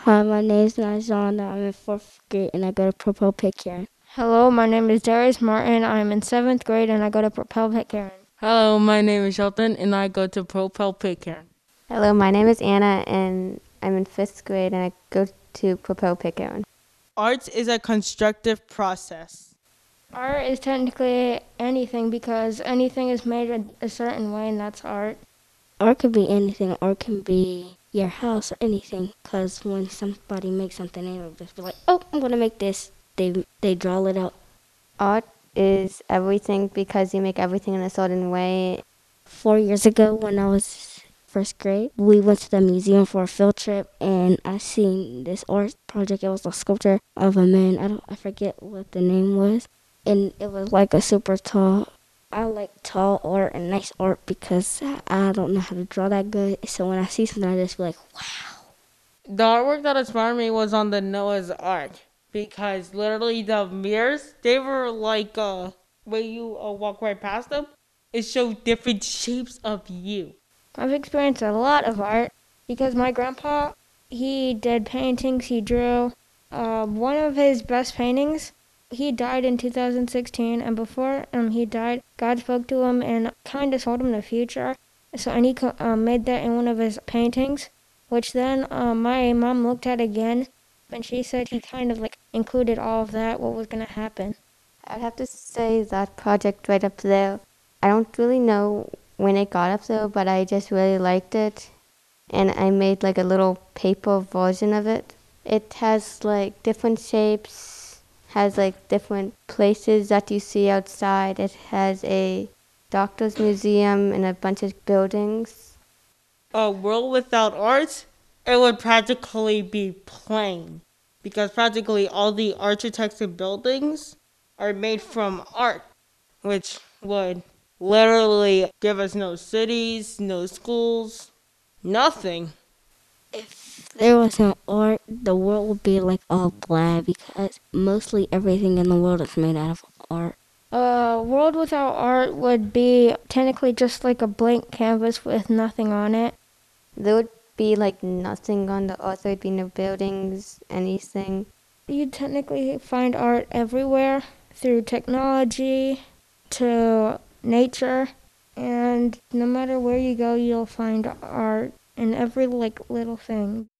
Hi, my name is Najana. I'm in fourth grade and I go to Propel Pitcairn. Hello, my name is Darius Martin. I'm in seventh grade and I go to Propel Pitcairn. Hello, my name is Shelton and I go to Propel Pitcairn. Hello, my name is Anna and I'm in fifth grade and I go to Propel Pitcairn. Arts is a constructive process. Art is technically anything because anything is made a certain way and that's art. Art could be anything. Art can be your house or anything. Because when somebody makes something, they don't just be like, oh, I'm going to make this. They draw it out. Art is everything because you make everything in a certain way. 4 years ago when I was first grade, we went to the museum for a field trip and I seen this art project. It was a sculpture of a man. I forget what the name was. And it was like a super tall. I like tall art and nice art because I don't know how to draw that good. So when I see something, I just be like, wow. The artwork that inspired me was on the Noah's Ark because literally the mirrors, they were like, when you walk right past them, it showed different shapes of you. I've experienced a lot of art because my grandpa, he did paintings, he drew. One of his best paintings, he died in 2016, and before he died, God spoke to him and kind of told him the future. And he made that in one of his paintings, which then my mom looked at again, and she said he kind of like included all of that, what was going to happen. I'd have to say that project right up there. I don't really know when it got up there, but I just really liked it. And I made like a little paper version of it. It has like different shapes, has like different places that you see outside. It has a doctor's museum and a bunch of buildings. A world without art, it would practically be plain because practically all the architects and buildings are made from art, which would literally give us no cities, no schools, nothing. If there was no art, the world would be like all bland because mostly everything in the world is made out of art. A world without art would be technically just like a blank canvas with nothing on it. There would be like nothing on the earth. There'd be no buildings, anything. You'd technically find art everywhere through technology to nature, and no matter where you go, you'll find art in every like little thing.